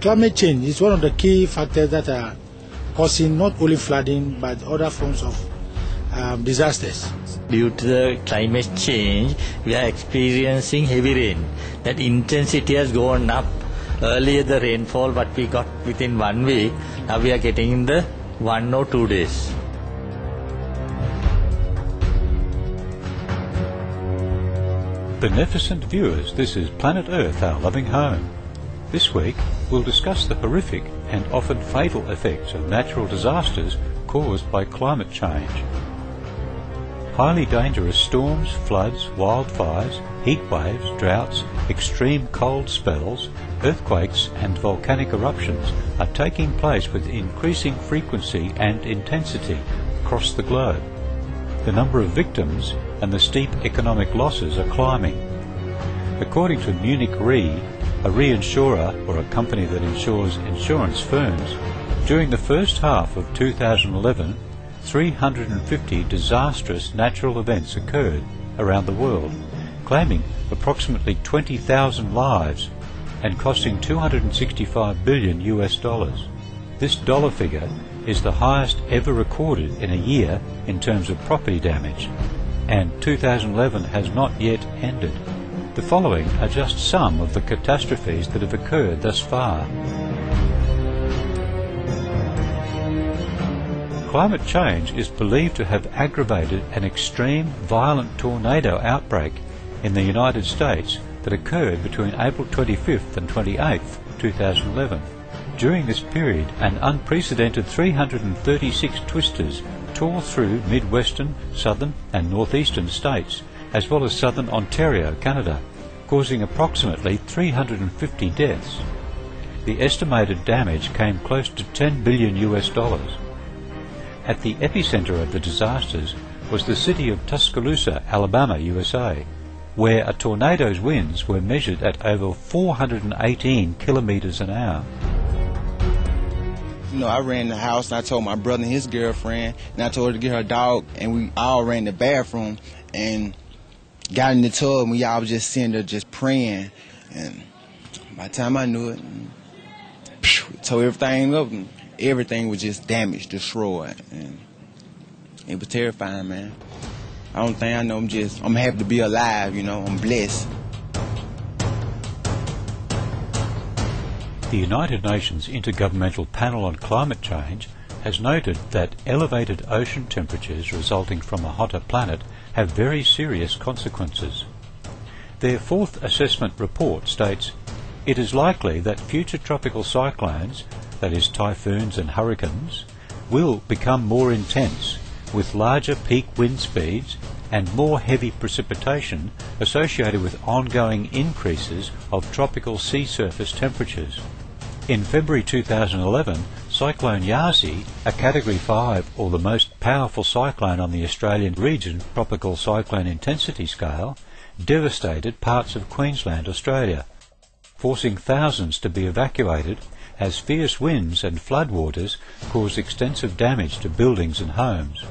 Climate change is one of the key factors that are causing not only flooding but other forms of disasters. Due to the climate change, we are experiencing heavy rain. That intensity has gone up. Earlier the rainfall what we got within 1 week, now we are getting in the 1 or 2 days. Beneficent viewers, this is Planet Earth, our loving home. This week we'll discuss the horrific and often fatal effects of natural disasters caused by climate change. Highly dangerous storms, floods, wildfires, heat waves, droughts, extreme cold spells, earthquakes and volcanic eruptions are taking place with increasing frequency and intensity across the globe. The number of victims and the steep economic losses are climbing. According to Munich Re, a reinsurer or a company that insures insurance firms, during the first half of 2011, 350 disastrous natural events occurred around the world, claiming approximately 20,000 lives and costing $265 billion US. This dollar figure is the highest ever recorded in a year in terms of property damage, and 2011 has not yet ended. The following are just some of the catastrophes that have occurred thus far. Climate change is believed to have aggravated an extreme violent tornado outbreak in the United States that occurred between April 25th and 28th, 2011. During this period, an unprecedented 336 twisters tore through midwestern, southern and northeastern states, as well as southern Ontario, Canada, causing approximately 350 deaths. The estimated damage came close to $10 billion US. At the epicenter of the disasters was the city of Tuscaloosa, Alabama, USA, where a tornado's winds were measured at over 418 kilometers an hour. You know, I ran the house and I told my brother and his girlfriend, and I told her to get her dog, and we all ran the bathroom and got in the tub, and we all was just sitting there just praying. And by the time I knew it, it tore everything up, and everything was just damaged, destroyed, and it was terrifying, man. I don't think I know, I'm happy to be alive, you know, I'm blessed. The United Nations Intergovernmental Panel on Climate Change has noted that elevated ocean temperatures resulting from a hotter planet have very serious consequences. Their fourth assessment report states, "It is likely that future tropical cyclones, that is typhoons and hurricanes, will become more intense, with larger peak wind speeds and more heavy precipitation associated with ongoing increases of tropical sea surface temperatures." In February 2011, Cyclone Yasi, a Category 5 or the most powerful cyclone on the Australian region tropical cyclone intensity scale, devastated parts of Queensland, Australia, forcing thousands to be evacuated as fierce winds and floodwaters caused extensive damage to buildings and homes.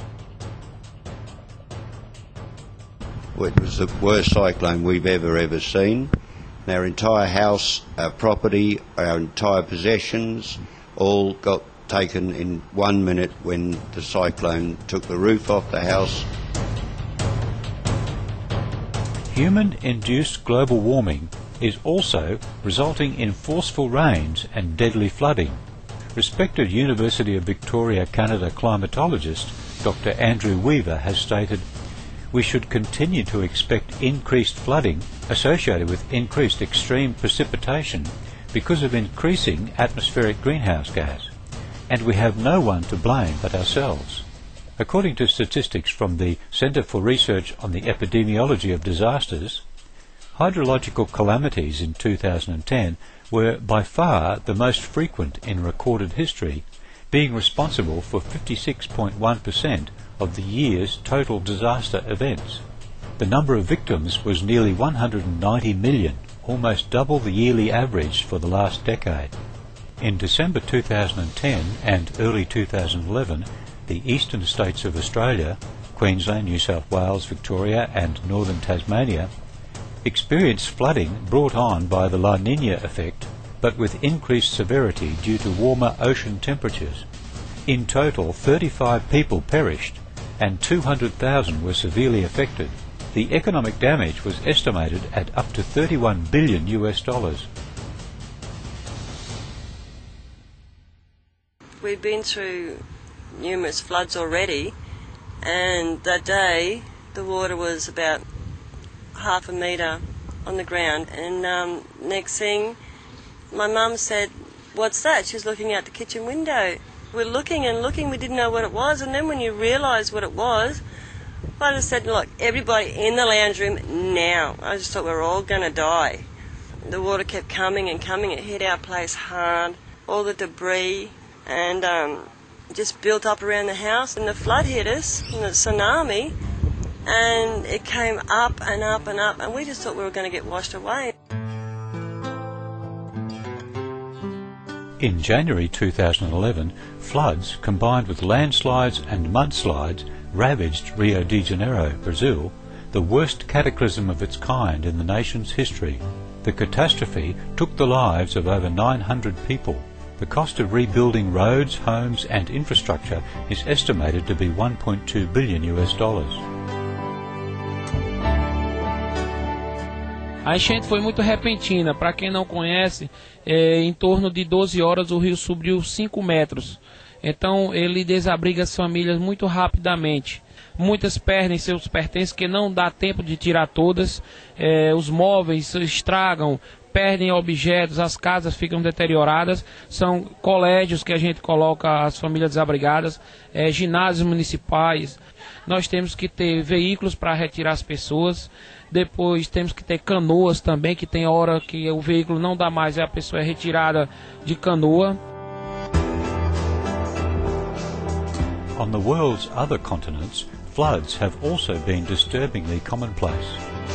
Well, it was the worst cyclone we've ever seen. Our entire house, our property, our entire possessions all got taken in 1 minute when the cyclone took the roof off the house. Human-induced global warming is also resulting in forceful rains and deadly flooding. Respected University of Victoria, Canada climatologist Dr. Andrew Weaver has stated, "We should continue to expect increased flooding associated with increased extreme precipitation because of increasing atmospheric greenhouse gas, and we have no one to blame but ourselves." According to statistics from the Centre for Research on the Epidemiology of Disasters, hydrological calamities in 2010 were by far the most frequent in recorded history, being responsible for 56.1% of the year's total disaster events. The number of victims was nearly 190 million, almost double the yearly average for the last decade. In December 2010 and early 2011, the eastern states of Australia, Queensland, New South Wales, Victoria and northern Tasmania, experienced flooding brought on by the La Nina effect but with increased severity due to warmer ocean temperatures. In total, 35 people perished and 200,000 were severely affected. The economic damage was estimated at up to $31 billion. We've been through numerous floods already, and that day the water was about half a metre on the ground, and next thing my mum said, "What's that?" She's looking out the kitchen window. We're looking and looking, we didn't know what it was, and then when you realise what it was, I just said, "Look, everybody in the lounge room now." I just thought we were all going to die. The water kept coming and coming, it hit our place hard, all the debris, and just built up around the house, and the flood hit us, and the tsunami, and it came up and up and up, and we just thought we were going to get washed away. In January 2011, floods combined with landslides and mudslides ravaged Rio de Janeiro, Brazil, the worst cataclysm of its kind in the nation's history. The catastrophe took the lives of over 900 people. The cost of rebuilding roads, homes and infrastructure is estimated to be $1.2 billion. A enchente foi muito repentina. Para quem não conhece, em torno de 12 horas o rio subiu 5 metros. Então ele desabriga as famílias muito rapidamente. Muitas perdem seus pertences, que não dá tempo de tirar todas. Os móveis se estragam, perdem objetos, as casas ficam deterioradas. São colégios que a gente coloca as famílias desabrigadas, ginásios municipais. Nós temos que ter veículos para retirar as pessoas. Depois temos que ter canoas também, que tem hora que o veículo não dá mais e a pessoa é retirada de canoa. On the world's other continents, floods have also been disturbingly commonplace.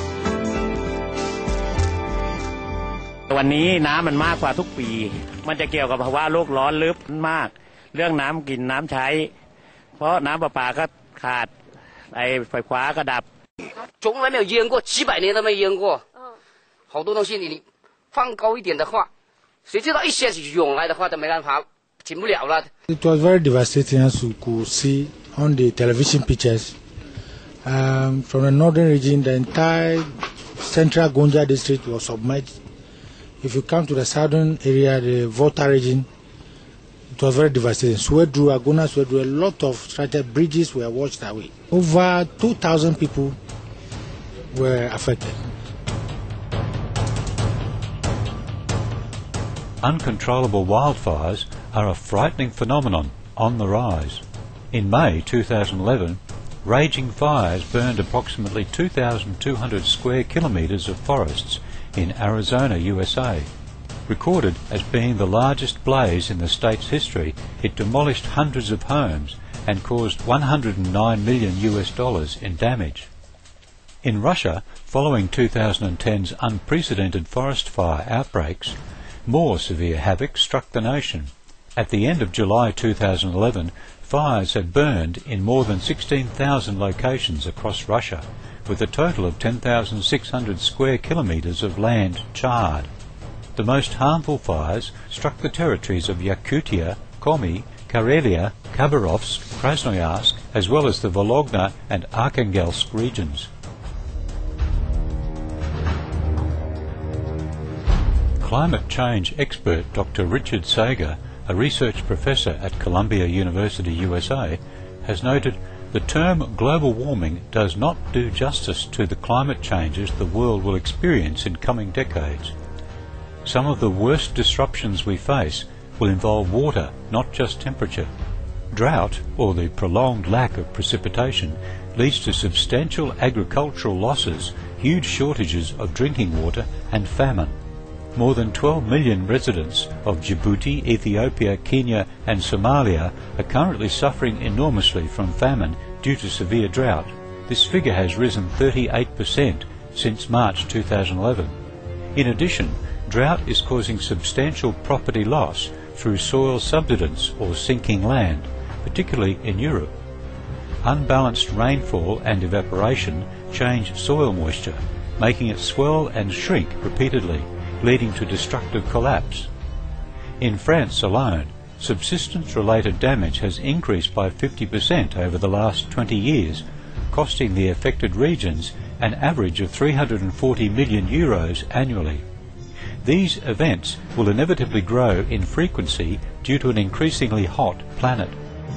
วันนี้น้ำมันมากกว่าทุกปีมันจะเกี่ยวกับภาวะโลกร้อนลึกมากเรื่องน้ำกินน้ำใช้เพราะน้ำประปาก็ขาดไฟฟ้าก็ดับ从来没有淹过几百年都没淹过好多东西你放高一点的话谁知道一下子涌来的话都没办法停不了了 It was very devastating, as you could see on the television pictures. From the northern region, the entire central Gonja district was submerged. If you come to the southern area, the Volta region, it was very devastating. Swedru, Agona, Swedru, a lot of structured bridges were washed away. Over 2,000 people were affected. Uncontrollable wildfires are a frightening phenomenon on the rise. In May 2011, raging fires burned approximately 2,200 square kilometres of forests in Arizona, USA. Recorded as being the largest blaze in the state's history, it demolished hundreds of homes and caused $109 million in damage. In Russia, following 2010's unprecedented forest fire outbreaks, more severe havoc struck the nation. At the end of July 2011, fires had burned in more than 16,000 locations across Russia, with a total of 10,600 square kilometres of land charred. The most harmful fires struck the territories of Yakutia, Komi, Karelia, Khabarovsk, Krasnoyarsk, as well as the Vologda and Arkhangelsk regions. Climate change expert Dr. Richard Sager, a research professor at Columbia University, USA, has noted the term global warming does not do justice to the climate changes the world will experience in coming decades. Some of the worst disruptions we face will involve water, not just temperature. Drought, or the prolonged lack of precipitation, leads to substantial agricultural losses, huge shortages of drinking water, and famine. More than 12 million residents of Djibouti, Ethiopia, Kenya and Somalia are currently suffering enormously from famine due to severe drought. This figure has risen 38% since March 2011. In addition, drought is causing substantial property loss through soil subsidence or sinking land, particularly in Europe. Unbalanced rainfall and evaporation change soil moisture, making it swell and shrink repeatedly, leading to destructive collapse. In France alone, subsistence-related damage has increased by 50% over the last 20 years, costing the affected regions an average of 340 million euros annually. These events will inevitably grow in frequency due to an increasingly hot planet.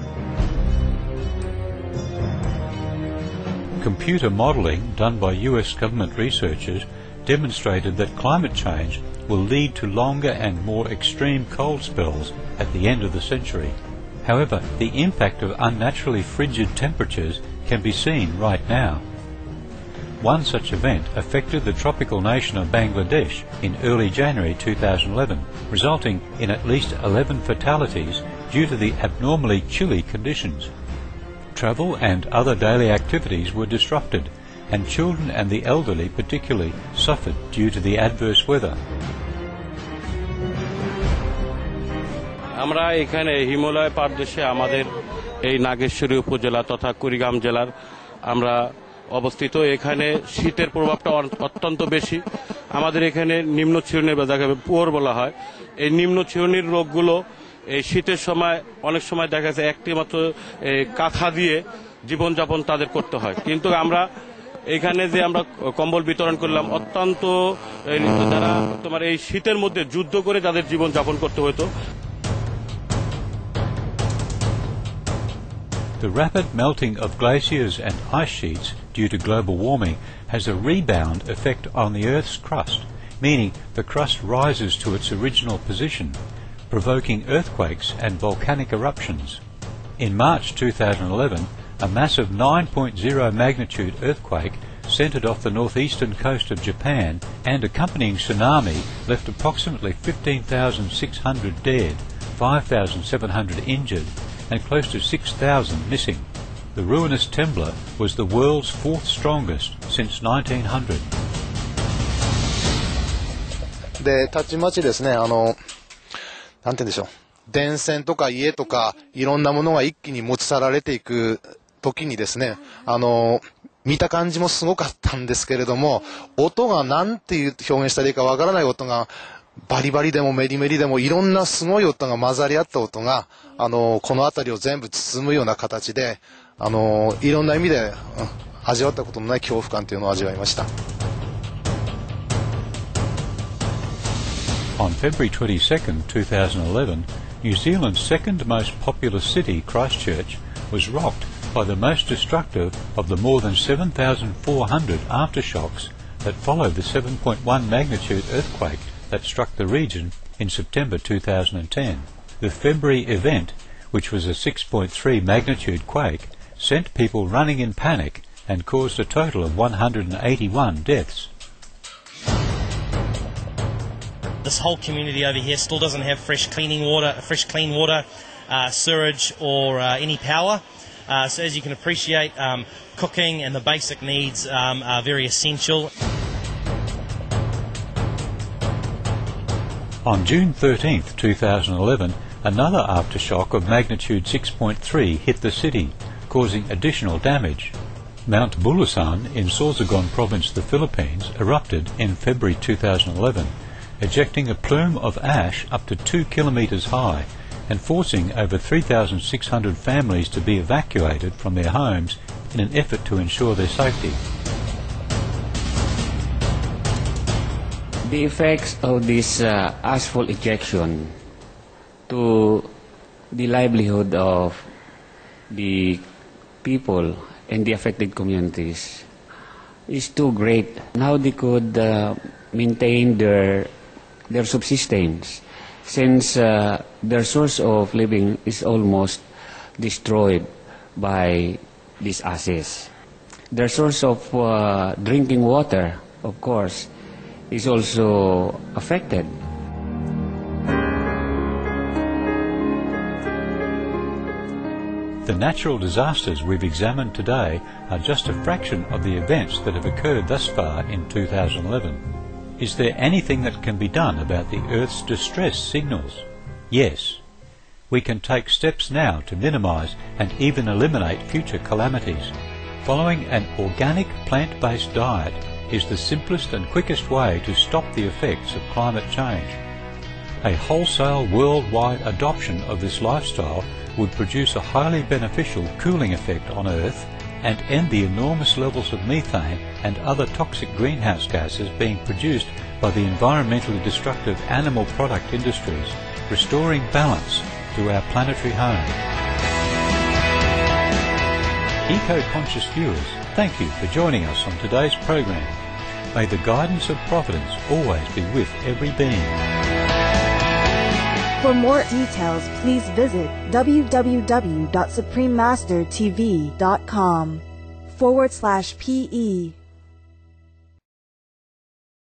Computer modelling done by US government researchers demonstrated that climate change will lead to longer and more extreme cold spells at the end of the century. However, the impact of unnaturally frigid temperatures can be seen right now. One such event affected the tropical nation of Bangladesh in early January 2011, resulting in at least 11 fatalities due to the abnormally chilly conditions. Travel and other daily activities were disrupted, and children and the elderly particularly suffered due to the adverse weather. আমরা এখানে হিমালয় পাদদেশে আমাদের এই নাগেশ্বরী উপজেলা তথা কুড়িগ্রাম জেলার আমরা অবস্থিত। এখানে শীতের প্রভাবটা অত্যন্ত বেশি। আমাদের এখানে নিম্ন শ্রেণীর যাকে পুয়ার বলা হয়, এই নিম্ন শ্রেণীর রোগগুলো এই শীতের সময় অনেক সময় দেখা যায় একটি মাত্র কাঁথা দিয়ে জীবনযাপন তাদের করতে হয়। কিন্তু আমরা এখানে যে আমরা কম্বল বিতরণ করলাম, অত্যন্ত যারা তোমার এই শীতের মধ্যে যুদ্ধ করে যাদের জীবনযাপন করতে হতো। The rapid melting of glaciers and ice sheets due to global warming has a rebound effect on the Earth's crust, meaning the crust rises to its original position, provoking earthquakes and volcanic eruptions. In March 2011, a massive 9.0 magnitude earthquake centred off the northeastern coast of Japan and accompanying tsunami left approximately 15,600 dead, 5,700 injured, and close to 6,000 missing. The ruinous temblor was the world's fourth strongest since 1900. で、たちまちですね、なんて言うんでしょう。電線とか家とかいろんなものが一気に持ち去られていく時にですね、見た感じもすごかったんですけれども、音がなんていう表現したらいいかわからない音がバリバリでもメリメリでもいろんなすごい音が混ざり合った音が、この辺りを全部包むような形で、いろんな意味で、味わったことのない恐怖感というのを味わいました。 On February 22nd, 2011, New Zealand's second most populous city, Christchurch, was rocked by the most destructive of the more than 7,400 aftershocks that followed the 7.1 magnitude earthquake that struck the region in September 2010. The February event, which was a 6.3 magnitude quake, sent people running in panic and caused a total of 181 deaths. This whole community over here still doesn't have fresh clean water, sewage or any power. So as you can appreciate, cooking and the basic needs are very essential. On June 13th, 2011, another aftershock of magnitude 6.3 hit the city, causing additional damage. Mount Bulusan in Sorsogon province, the Philippines, erupted in February 2011, ejecting a plume of ash up to 2 kilometres high and forcing over 3,600 families to be evacuated from their homes in an effort to ensure their safety. The effects of this ashfall ejection to the livelihood of the people and the affected communities is too great. How they could maintain their subsistence, since their source of living is almost destroyed by these ashes. Their source of drinking water, of course, is also affected. The natural disasters we've examined today are just a fraction of the events that have occurred thus far in 2011. Is there anything that can be done about the Earth's distress signals? Yes. We can take steps now to minimise and even eliminate future calamities. Following an organic plant-based diet is the simplest and quickest way to stop the effects of climate change. A wholesale worldwide adoption of this lifestyle would produce a highly beneficial cooling effect on Earth and end the enormous levels of methane and other toxic greenhouse gases being produced by the environmentally destructive animal product industries, restoring balance to our planetary home. Eco-conscious viewers, thank you for joining us on today's program. May the guidance of Providence always be with every being. For more details, please visit www.suprememastertv.com/PE